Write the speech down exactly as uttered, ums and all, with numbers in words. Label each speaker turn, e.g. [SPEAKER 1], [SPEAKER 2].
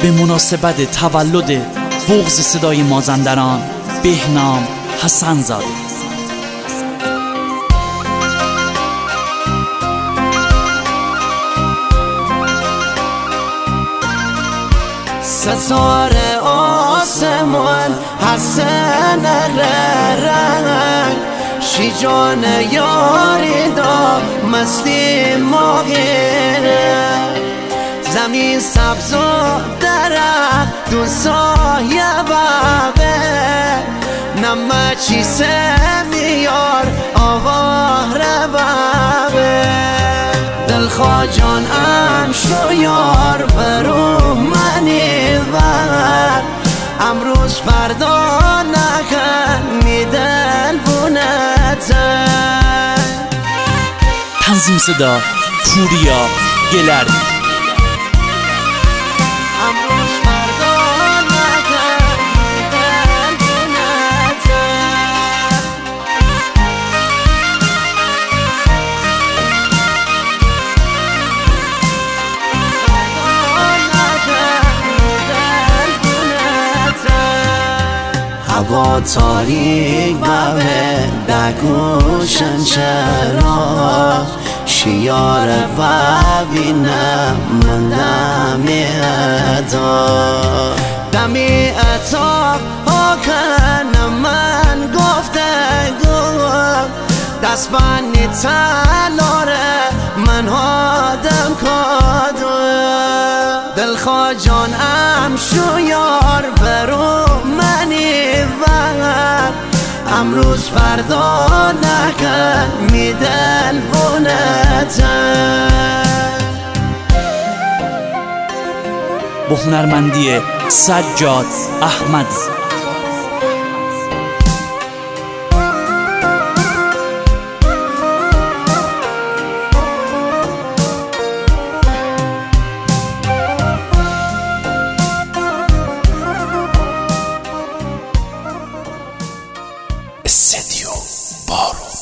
[SPEAKER 1] به مناسبت تولد بغض صدای مازندران بهنام حسن زاده.
[SPEAKER 2] ستاره آسمان حسن رنگ شیجان یاری دا مستی ماهره زمین سبز و درخت دو سایه بابه نمه چیسه میار آواره بابه دلخواه جان ام شو یار برو منی ور امروز فردا نکن می دل بونتن.
[SPEAKER 1] تنظیم صدا پوریا گلر.
[SPEAKER 2] امروز فردا نکن می دل بونتن. هوا تاریک بوه دگوشن چرا شیار ببینم من دمی ادا دمی اتاق آکنم من گفته گفت دست بانی تلاره من هادم کادو دلخواه جان ام شو یار برو منی ور امروز فردا نکن می دل بونتن.
[SPEAKER 1] با هنرمندی سجاد احمد. استدیو بارون.